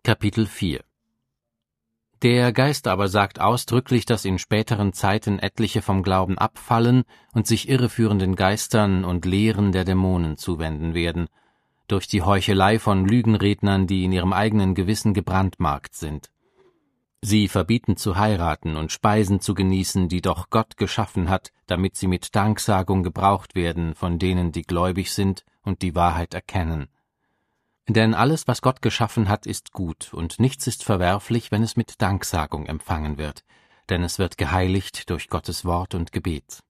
Kapitel 4 Der Geist aber sagt ausdrücklich, dass in späteren Zeiten etliche vom Glauben abfallen und sich irreführenden Geistern und Lehren der Dämonen zuwenden werden, durch die Heuchelei von Lügenrednern, die in ihrem eigenen Gewissen gebrandmarkt sind. Sie verbieten zu heiraten und Speisen zu genießen, die doch Gott geschaffen hat, damit sie mit Danksagung gebraucht werden von denen, die gläubig sind und die Wahrheit erkennen. Denn alles, was Gott geschaffen hat, ist gut, und nichts ist verwerflich, wenn es mit Danksagung empfangen wird, denn es wird geheiligt durch Gottes Wort und Gebet.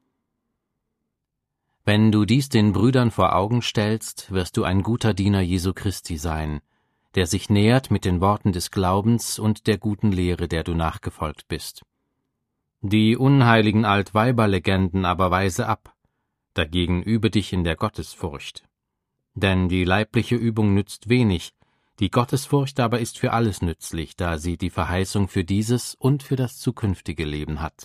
Wenn du dies den Brüdern vor Augen stellst, wirst du ein guter Diener Jesu Christi sein, der sich nährt mit den Worten des Glaubens und der guten Lehre, der du nachgefolgt bist. Die unheiligen Altweiberlegenden aber weise ab, dagegen übe dich in der Gottesfurcht. Denn die leibliche Übung nützt wenig, die Gottesfurcht aber ist für alles nützlich, da sie die Verheißung für dieses und für das zukünftige Leben hat.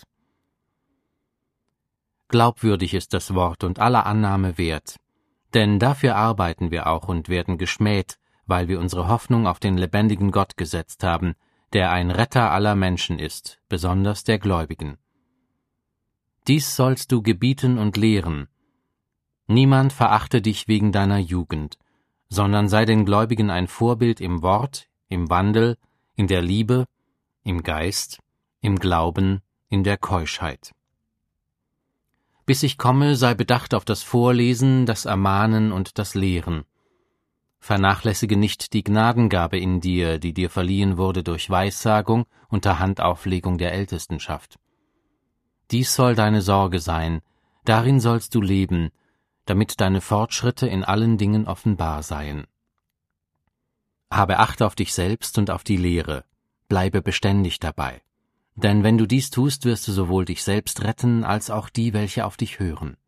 Glaubwürdig ist das Wort und aller Annahme wert, denn dafür arbeiten wir auch und werden geschmäht, weil wir unsere Hoffnung auf den lebendigen Gott gesetzt haben, der ein Retter aller Menschen ist, besonders der Gläubigen. Dies sollst du gebieten und lehren. Niemand verachte dich wegen deiner Jugend, sondern sei den Gläubigen ein Vorbild im Wort, im Wandel, in der Liebe, im Geist, im Glauben, in der Keuschheit. Bis ich komme, sei bedacht auf das Vorlesen, das Ermahnen und das Lehren. Vernachlässige nicht die Gnadengabe in dir, die dir verliehen wurde durch Weissagung unter Handauflegung der Ältestenschaft. Dies soll deine Sorge sein, darin sollst du leben, damit deine Fortschritte in allen Dingen offenbar seien. Habe Acht auf dich selbst und auf die Lehre, bleibe beständig dabei. Denn wenn du dies tust, wirst du sowohl dich selbst retten, als auch die, welche auf dich hören.